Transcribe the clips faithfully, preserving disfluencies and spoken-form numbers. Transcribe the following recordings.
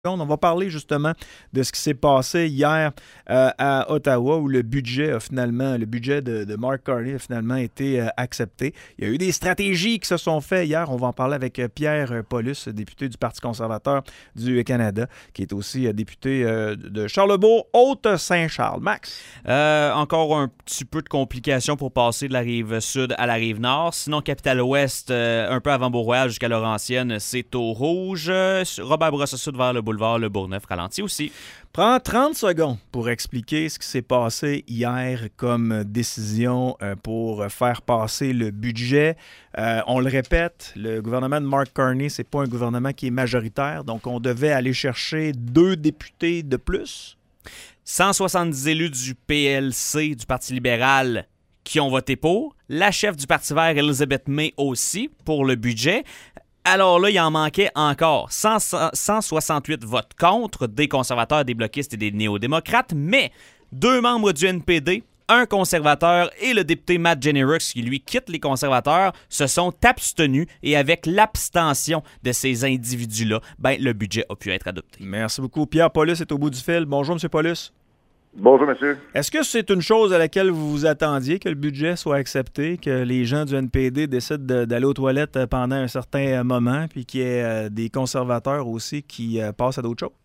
On va parler justement de ce qui s'est passé hier euh, à Ottawa où le budget a finalement, le budget de, de Mark Carney a finalement été euh, accepté. Il y a eu des stratégies qui se sont faites hier. On va en parler avec Pierre Paulus, député du Parti conservateur du Canada, qui est aussi euh, député euh, de Charlebourg, Haute-Saint-Charles. Max? Euh, encore un petit peu de complications pour passer de la rive sud à la rive nord. Sinon, Capitale-Ouest, euh, un peu avant Bourg-Royal jusqu'à Laurentienne, c'est au rouge. Robert Bourassa-Sud vers le boulevard Le Bourgneuf ralenti aussi. Prends trente secondes pour expliquer ce qui s'est passé hier comme décision euh, pour faire passer le budget. Euh, on le répète, le gouvernement de Mark Carney, c'est pas un gouvernement qui est majoritaire, donc on devait aller chercher deux députés de plus. cent soixante-dix élus du P L C, du Parti libéral, qui ont voté pour. La chef du Parti vert, Elizabeth May, aussi, pour le budget. Alors là, il en manquait encore cent soixante-huit votes contre des conservateurs, des bloquistes et des néo-démocrates, mais deux membres du N P D, un conservateur et le député Matt Jennerux, qui lui quitte les conservateurs, se sont abstenus et avec l'abstention de ces individus-là, ben, le budget a pu être adopté. Merci beaucoup. Pierre Paulus est au bout du fil. Bonjour, M. Paulus. Bonjour, monsieur. Est-ce que c'est une chose à laquelle vous vous attendiez, que le budget soit accepté, que les gens du N P D décident de, d'aller aux toilettes pendant un certain moment, puis qu'il y ait euh, des conservateurs aussi qui euh, passent à d'autres choses?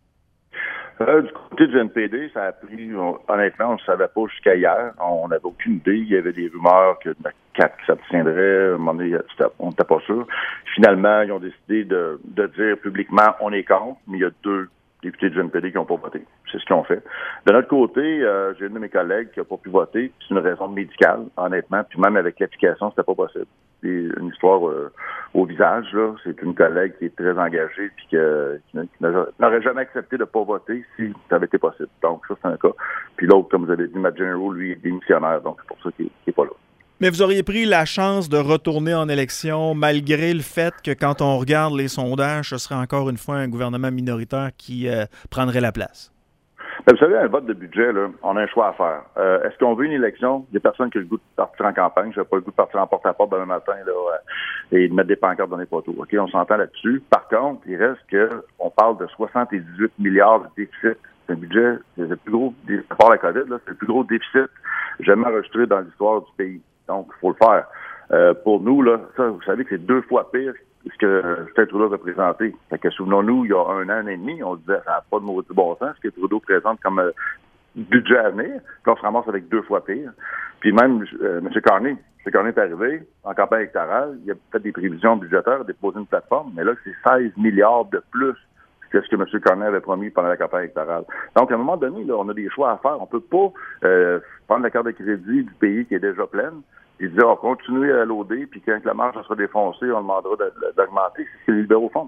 Euh, du côté du N P D, ça a pris, on, honnêtement, on ne savait pas jusqu'à hier. On n'avait aucune idée. Il y avait des rumeurs que la C A Q s'abstiendrait. À un moment donné, on n'était pas sûr. Finalement, ils ont décidé de, de dire publiquement on est contre, mais il y a deux députés du N P D qui n'ont pas voté. C'est ce qu'ils ont fait. De notre côté, euh, j'ai une de mes collègues qui n'a pas pu voter. C'est une raison médicale, honnêtement. Puis même avec l'application, c'était pas possible. C'est une histoire euh, au visage, là. C'est une collègue qui est très engagée puis que, qui n'aurait jamais accepté de ne pas voter si ça avait été possible. Donc, ça, c'est un cas. Puis l'autre, comme vous avez dit, Matt Jennerux, lui, est démissionnaire. Donc, c'est pour ça qu'il n'est pas là. Mais vous auriez pris la chance de retourner en élection malgré le fait que quand on regarde les sondages, ce serait encore une fois un gouvernement minoritaire qui euh, prendrait la place? Bien, vous savez, un vote de budget, là, on a un choix à faire. Euh, est-ce qu'on veut une élection? Il y a personne qui a le goût de partir en campagne. Je n'ai pas le goût de partir en porte-à-porte demain matin là, euh, et de mettre des pancartes dans les poteaux. OK, on s'entend là-dessus. Par contre, il reste que on parle de soixante-dix-huit milliards de déficit. C'est un budget, c'est le plus gros, à part la COVID, là, c'est le plus gros déficit jamais enregistré dans l'histoire du pays. Donc, il faut le faire. Euh, pour nous, là, ça, vous savez que c'est deux fois pire que ce que Justin Trudeau a représenté. Fait que souvenons-nous, il y a un an et demi, on disait ça n'a pas de maudit bon sens ce que Trudeau présente comme euh, budget à venir. Puis on se ramasse avec deux fois pire. Puis même euh, M. Carney, M. Carney est arrivé en campagne électorale, il a fait des prévisions budgétaires, a déposé une plateforme, mais là, c'est seize milliards de plus que ce que M. Carney avait promis pendant la campagne électorale. Donc, à un moment donné, là, on a des choix à faire. On peut pas euh, prendre la carte de crédit du pays qui est déjà pleine et dire, on va continuer à loader, puis quand la marge sera défoncée, on demandera de, de, d'augmenter. C'est ce que les libéraux font.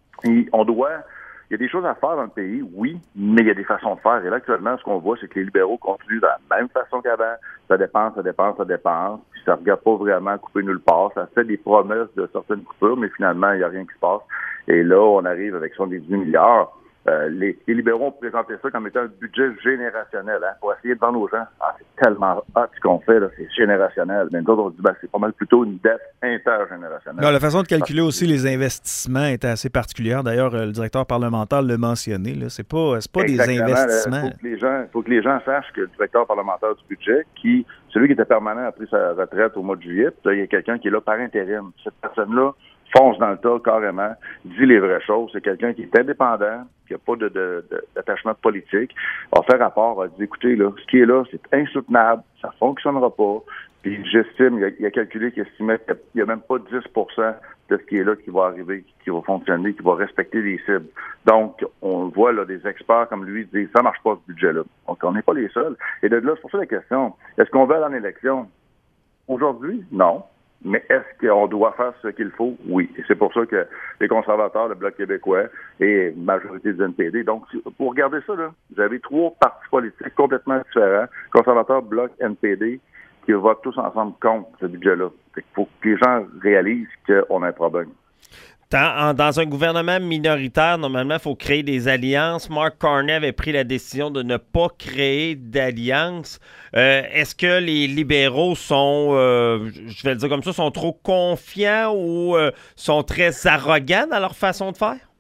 Et on doit... Il y a des choses à faire dans le pays, oui, mais il y a des façons de faire. Et là, actuellement, ce qu'on voit, c'est que les libéraux continuent de la même façon qu'avant. Ça dépense, ça dépense, ça dépense. Puis ça ne regarde pas vraiment couper nulle part. Ça fait des promesses de certaines coupures, mais finalement, il n'y a rien qui se passe. Et là, on arrive avec soixante-dix milliards. Euh, les, les libéraux ont présenté ça comme étant un budget générationnel, hein, pour essayer de vendre aux gens. Ah, c'est tellement hot ce qu'on fait, là, c'est générationnel. Mais nous autres, on dit, ben, c'est pas mal plutôt une dette intergénérationnelle. Non, la façon de calculer aussi les investissements est assez particulière. D'ailleurs, le directeur parlementaire l'a mentionné, là. C'est pas, c'est pas des investissements. Il faut que les gens, faut que les gens sachent que le directeur parlementaire du budget, qui, celui qui était permanent a pris sa retraite au mois de juillet, puis là, il y a quelqu'un qui est là par intérim. Cette personne-là fonce dans le tas carrément, dit les vraies choses. C'est quelqu'un qui est indépendant, qui n'a pas de, de, de, d'attachement politique, va faire rapport, va dire, écoutez, là, ce qui est là, c'est insoutenable, ça fonctionnera pas. Puis j'estime, il a, il a calculé qu'il estimait qu'il n'y a même pas dix pour cent de ce qui est là qui va arriver, qui va fonctionner, qui va respecter les cibles. Donc, on voit là des experts comme lui dire, ça marche pas ce budget-là. Donc, on n'est pas les seuls. Et de là, c'est pour ça la question, est-ce qu'on va aller en élection? Aujourd'hui, non. Mais est-ce qu'on doit faire ce qu'il faut? Oui. Et c'est pour ça que les conservateurs, le Bloc québécois et la majorité du N P D. Donc, pour regarder ça, là, vous avez trois partis politiques complètement différents, conservateurs, Bloc, N P D, qui votent tous ensemble contre ce budget-là. Il faut que les gens réalisent qu'on a un problème. Dans, dans un gouvernement minoritaire, normalement, il faut créer des alliances. Mark Carney avait pris la décision de ne pas créer d'alliance. Euh, est-ce que les libéraux sont, euh, je vais le dire comme ça, sont trop confiants ou euh, sont très arrogants dans leur façon de faire?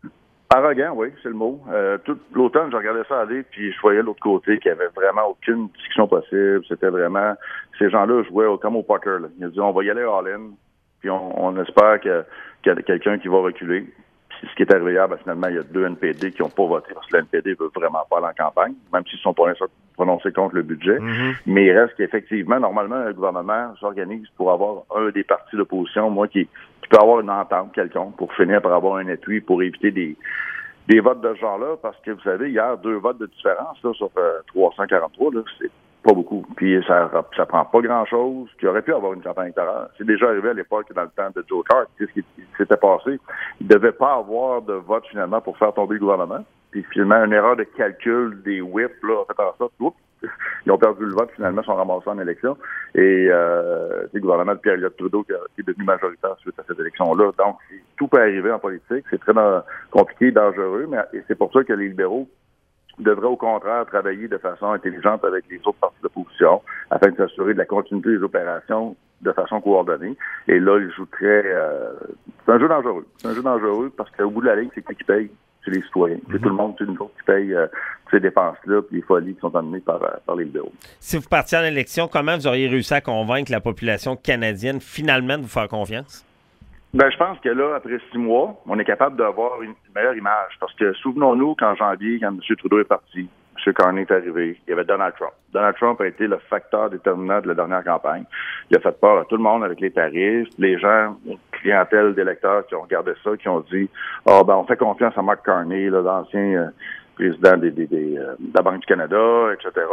Arrogant, oui, c'est le mot. Euh, tout l'automne, je regardais ça aller, puis je voyais l'autre côté qu'il n'y avait vraiment aucune discussion possible. C'était vraiment... Ces gens-là jouaient au, comme au poker. Là. Ils ont dit, on va y aller all-in, puis on, on espère que, qu'il y a quelqu'un qui va reculer. Puis ce qui est arrivé hier, ben, finalement, il y a deux N P D qui n'ont pas voté, parce que le N P D veut vraiment pas aller en campagne, même s'ils ne sont pas prononcés contre le budget. Mm-hmm. Mais il reste qu'effectivement, normalement, le gouvernement s'organise pour avoir un des partis d'opposition, moi, qui... qui peut avoir une entente quelconque pour finir par avoir un appui pour éviter des, des votes de ce genre-là, parce que vous savez, hier, deux votes de différence là, sur euh, trois cent quarante-trois, là, c'est pas beaucoup. Puis ça ça prend pas grand-chose, qui aurait pu avoir une campagne électorale. C'est déjà arrivé à l'époque, dans le temps de Joe Clark, qu'est-ce qui s'était passé? Il devait pas avoir de vote finalement pour faire tomber le gouvernement. Puis finalement, une erreur de calcul des whips là, a fait en sorte, oups, ils ont perdu le vote, finalement, sont ramassés en élection. Et euh, c'est le gouvernement de Pierre-Éliott Trudeau qui, a, qui est devenu majoritaire suite à cette élection-là. Donc, tout peut arriver en politique. C'est très euh, compliqué, dangereux, mais et c'est pour ça que les libéraux devraient, au contraire, travailler de façon intelligente avec les autres partis d'opposition afin de s'assurer de la continuité des opérations de façon coordonnée. Et là, ils jouent très... Euh, c'est un jeu dangereux. C'est un jeu dangereux parce qu'au bout de la ligne, c'est qui qui paye? C'est les citoyens. Mm-hmm. C'est tout le monde, c'est nous autres qui paye euh, ces dépenses-là et les folies qui sont amenées par, euh, par les libéraux. Si vous partiez en élection, comment vous auriez réussi à convaincre la population canadienne finalement de vous faire confiance? Ben, je pense que là, après six mois, on est capable d'avoir une meilleure image. Parce que souvenons-nous qu'en janvier, quand M. Trudeau est parti, M. Carney est arrivé, il y avait Donald Trump. Donald Trump a été le facteur déterminant de la dernière campagne. Il a fait peur à tout le monde avec les tarifs. Les gens, une clientèle d'électeurs qui ont regardé ça, qui ont dit « Ah, oh, ben, on fait confiance à Mark Carney, là, l'ancien euh, président des, des, des, euh, de la Banque du Canada, et cetera »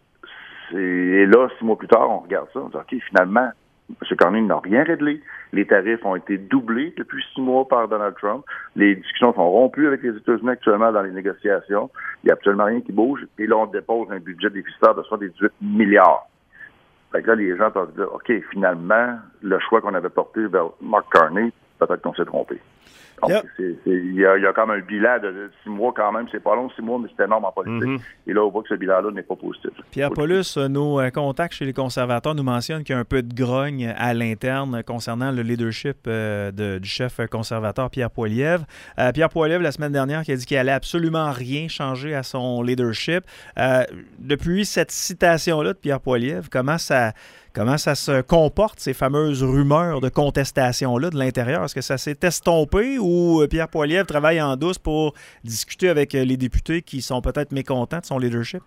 Et là, six mois plus tard, on regarde ça, on dit « OK, finalement, M. Carney n'a rien réglé. Les tarifs ont été doublés depuis six mois par Donald Trump. Les discussions sont rompues avec les États-Unis actuellement dans les négociations. Il n'y a absolument rien qui bouge. Et là, on dépose un budget déficitaire de soixante-dix-huit milliards. Fait que là, les gens peuvent dire, OK, finalement, le choix qu'on avait porté vers Mark Carney, peut-être qu'on s'est trompé. Donc, yep. c'est, c'est, il, y a, il y a comme un bilan de six mois quand même. C'est pas long, six mois, mais c'est énorme en politique. Mm-hmm. Et là, on voit que ce bilan-là n'est pas positif. Pierre Paulus, nos contacts chez les conservateurs nous mentionnent qu'il y a un peu de grogne à l'interne concernant le leadership euh, de, du chef conservateur Pierre Poilievre. Euh, Pierre Poilievre, la semaine dernière, qui a dit qu'il allait absolument rien changer à son leadership. Euh, depuis cette citation-là de Pierre Poilievre, comment ça... Comment ça se comporte, ces fameuses rumeurs de contestation-là de l'intérieur? Est-ce que ça s'est estompé ou Pierre Poilievre travaille en douce pour discuter avec les députés qui sont peut-être mécontents de son leadership?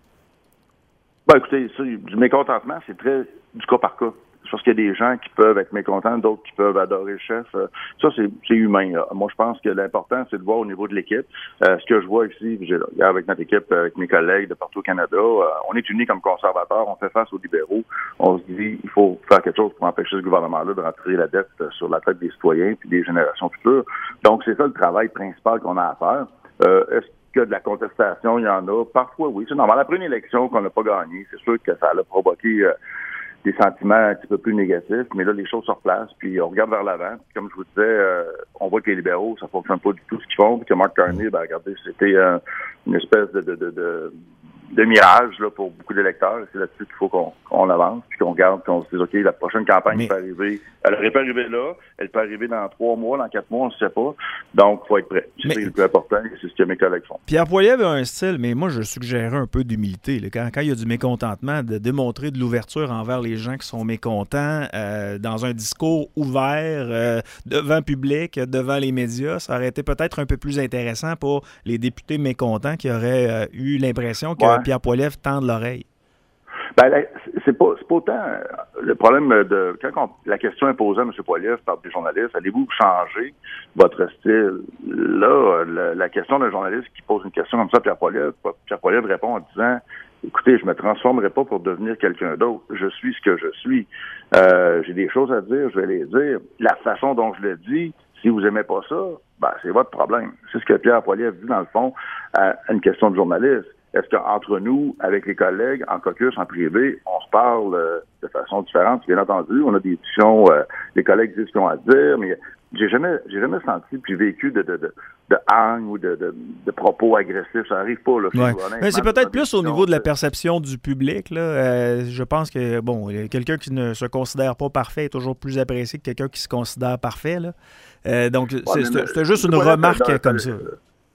Ben, écoutez, ça, du mécontentement, c'est très du cas par cas. Je pense qu'il y a des gens qui peuvent être mécontents, d'autres qui peuvent adorer le chef. Ça, c'est, c'est humain. Là. Moi, je pense que l'important, c'est de voir au niveau de l'équipe. Euh, ce que je vois ici, j'ai, là, avec notre équipe, avec mes collègues de partout au Canada, euh, on est unis comme conservateurs, on fait face aux libéraux. On se dit, il faut faire quelque chose pour empêcher ce gouvernement-là de rentrer la dette sur la tête des citoyens puis des générations futures. Donc, c'est ça le travail principal qu'on a à faire. Euh, est-ce que de la contestation, il y en a? Parfois, oui. C'est normal. Après une élection qu'on n'a pas gagnée, c'est sûr que ça a provoqué... Euh, des sentiments un petit peu plus négatifs, mais là, les choses se replacent, puis on regarde vers l'avant. Puis comme je vous disais, euh, on voit que les libéraux, ça fonctionne pas du tout ce qu'ils font, puis que Mark Carney, ben regardez, c'était euh, une espèce de, de, de, de, de mirage là, pour beaucoup d'électeurs. C'est là-dessus qu'il faut qu'on, qu'on avance, puis qu'on regarde, qu'on se dise, OK, la prochaine campagne mais... peut arriver. Elle aurait pas arrivé là, elle peut arriver dans trois mois, dans quatre mois, on ne sait pas. Donc, il faut être prêt. C'est mais... le plus important, et c'est ce que mes collègues font. Pierre Poilievre a un style, mais moi, je suggérerais un peu d'humilité. Là. Quand, quand il y a du mécontentement, de démontrer de l'ouverture envers les gens qui sont mécontents, euh, dans un discours ouvert, euh, devant le public, devant les médias, ça aurait été peut-être un peu plus intéressant pour les députés mécontents qui auraient euh, eu l'impression que ouais. Pierre Poilievre tende l'oreille. Ben, là, c'est pas, c'est pas autant le problème de quand on, la question est posée à M. Poilievre par des journalistes, allez-vous changer votre style? Là, la, la question d'un journaliste qui pose une question comme ça à Pierre Poilievre, Pierre Poilievre répond en disant, écoutez, je me transformerai pas pour devenir quelqu'un d'autre. Je suis ce que je suis. Euh, j'ai des choses à dire, je vais les dire. La façon dont je le dis, si vous aimez pas ça, ben, c'est votre problème. C'est ce que Pierre Poilievre dit, dans le fond, à une question de journaliste. Est-ce qu'entre nous, avec les collègues, en caucus, en privé, on se parle euh, de façon différente? Bien entendu, on a des discussions, euh, les collègues disent ce qu'ils ont à dire, mais j'ai jamais, j'ai jamais senti puis vécu de, de, de, de haine ou de, de, de propos agressifs. Ça arrive pas, là. Ouais. Mais c'est peut-être plus au niveau de la perception du public, là. Euh, je pense que, bon, quelqu'un qui ne se considère pas parfait est toujours plus apprécié que quelqu'un qui se considère parfait, là. Euh, donc, ouais, c'est, c'est, c'est juste une remarque dans, comme ça.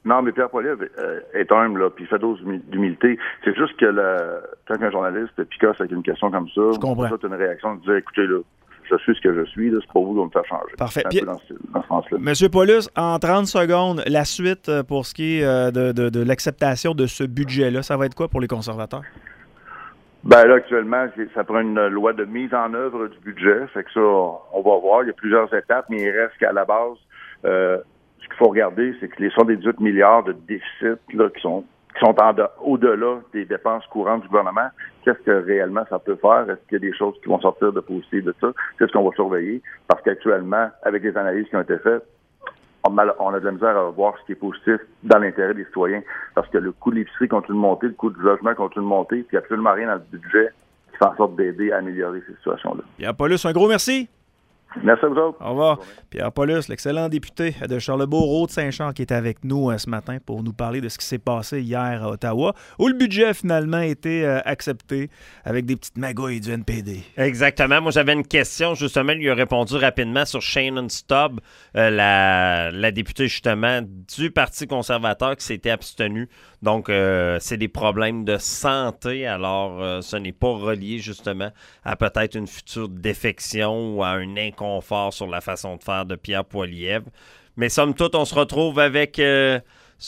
Non, mais Pierre Poilievre euh, est humble, là, puis il fait dose d'humilité. C'est juste que le, quand un journaliste picasse avec une question comme ça, je comprends. Ça, tu as une réaction de dire, écoutez, là, je suis ce que je suis, là, c'est pas vous qui va me faire changer. Parfait. C'est un Puis, peu dans ce, dans ce sens-là. Monsieur Paulus, en trente secondes, la suite pour ce qui est de, de, de l'acceptation de ce budget-là, ça va être quoi pour les conservateurs? Ben là, actuellement, ça prend une loi de mise en œuvre du budget. Fait que ça, on va voir. Il y a plusieurs étapes, mais il reste qu'à la base, euh, ce qu'il faut regarder, c'est que les soixante-dix-huit milliards de déficit là, qui sont qui sont en de, au-delà des dépenses courantes du gouvernement, qu'est-ce que réellement ça peut faire? Est-ce qu'il y a des choses qui vont sortir de positif de ça? C'est ce qu'on va surveiller. Parce qu'actuellement, avec les analyses qui ont été faites, on a de la misère à voir ce qui est positif dans l'intérêt des citoyens. Parce que le coût de l'épicerie continue de monter, le coût du logement continue de monter, puis il n'y a absolument rien dans le budget qui fait en sorte d'aider à améliorer ces situations-là. Pierre Paulus, un gros merci. Merci à vous autres. Au revoir. Pierre Paulus, l'excellent député de Charlebourg-Rôde-Saint-Charles qui est avec nous euh, ce matin pour nous parler de ce qui s'est passé hier à Ottawa, où le budget a finalement été euh, accepté avec des petites magouilles du N P D. Exactement. Moi, j'avais une question, justement, il lui a répondu rapidement sur Shannon Stubb, euh, la, la députée, justement, du Parti conservateur qui s'était abstenue. Donc, euh, c'est des problèmes de santé, alors euh, ce n'est pas relié, justement, à peut-être une future défection ou à un inconfort sur la façon de faire de Pierre Poilievre. Mais somme toute, on se retrouve avec euh,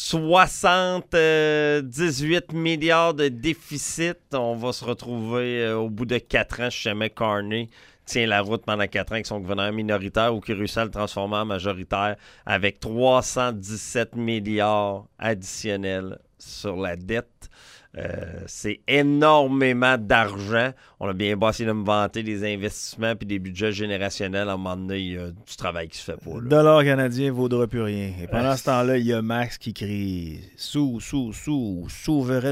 soixante-dix-huit milliards de déficit. On va se retrouver euh, au bout de quatre ans, si jamais Carney tient la route pendant quatre ans avec son gouvernement minoritaire ou qui réussit à le transformer en majoritaire avec trois cent dix-sept milliards additionnels sur la dette. Euh, c'est énormément d'argent. On a bien beau essayer de me vanter des investissements puis des budgets générationnels. À un moment donné, il y a du travail qui se fait pas. Le dollar canadien ne vaudra plus rien. Et pendant euh, ce temps-là, il y a Max qui crie « Sous, sous, sous, souveraineté ».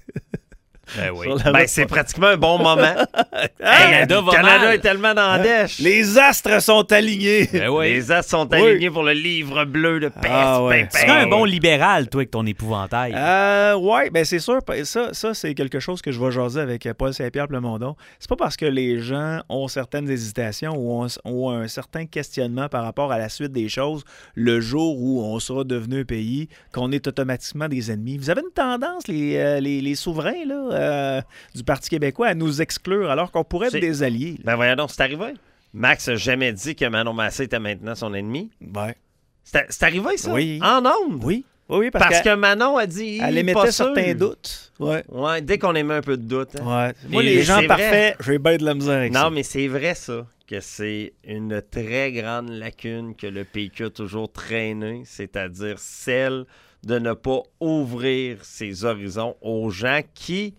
Ben oui. Ben, c'est pratiquement un bon moment. Hey, le Canada est tellement dans la dèche. Les astres sont alignés. Ben oui. Les astres sont alignés oui. pour le livre bleu de peste. Ah, ouais. Tu serais un bon libéral, toi, avec ton épouvantail. Euh, oui, ben c'est sûr. Ça, ça, c'est quelque chose que je vais jaser avec Paul Saint-Pierre Plamondon. C'est pas parce que les gens ont certaines hésitations ou ont, ont un certain questionnement par rapport à la suite des choses le jour où on sera devenu un pays qu'on est automatiquement des ennemis. Vous avez une tendance, les, euh, les, les souverains, là, Euh, du Parti québécois à nous exclure alors qu'on pourrait être c'est... des alliés. Là. Ben voyons donc, c'est arrivé. Max n'a jamais dit que Manon Massé était maintenant son ennemi. Ouais. C'est, c'est arrivé, ça? Oui. En ondes? Oui. Oui, parce, parce que Manon a dit... Elle émettait certains doutes. Ouais. Ouais, dès qu'on émet un peu de doute. Hein. Ouais. Moi, Et les gens parfaits, j'ai bien de la misère avec non, ça. Non, mais c'est vrai, ça, que c'est une très grande lacune que le P Q a toujours traînée, c'est-à-dire celle de ne pas ouvrir ses horizons aux gens qui...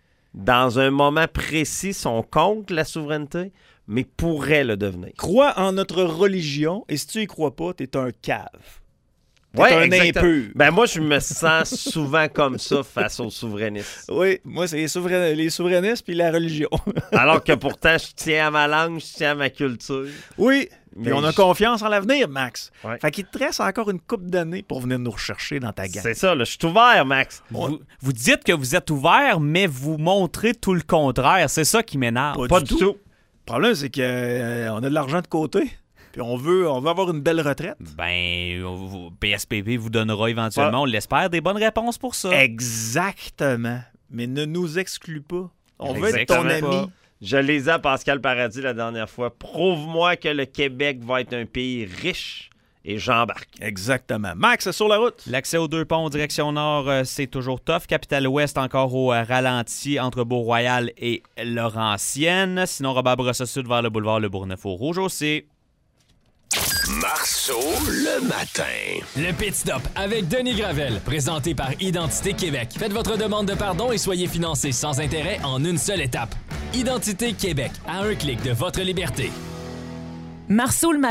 dans un moment précis, sont contre la souveraineté, mais pourraient le devenir. Crois en notre religion, et si tu y crois pas, t'es un cave. T'es ouais, un exactement. impur. Ben moi, je me sens souvent comme ça face aux souverainistes. Oui, moi, c'est les, souverain... les souverainistes puis la religion. Alors que pourtant, je tiens à ma langue, je tiens à ma culture. Oui, puis on a je... confiance en l'avenir, Max. Ouais. Fait qu'il te reste encore une couple d'années pour venir nous rechercher dans ta gang. C'est ça, là, je suis ouvert, Max. Vous, vous dites que vous êtes ouvert, mais vous montrez tout le contraire. C'est ça qui m'énerve. Pas, Pas du du tout. tout. Le problème, c'est qu'on euh, a de l'argent de côté. Puis on veut, on veut avoir une belle retraite. Ben, P S P P vous donnera éventuellement, ouais. on l'espère, des bonnes réponses pour ça. Exactement. Mais ne nous exclue pas. On Exactement veut être ton ami. Pas. Je lisais à Pascal Paradis la dernière fois. Prouve-moi que le Québec va être un pays riche et j'embarque. Exactement. Max, sur la route. L'accès aux deux ponts en direction nord, euh, c'est toujours tough. Capitale-Ouest, encore au euh, ralenti entre Beau-Royal et Laurentienne. Sinon, Robert Bourassa Sud vers le boulevard Le Bourgneuf-au-Rouge aussi. Marceau, le matin. Le Pit Stop avec Denis Gravel, présenté par Identité Québec. Faites votre demande de pardon et soyez financé sans intérêt en une seule étape. Identité Québec, à un clic de votre liberté. Marceau, le matin.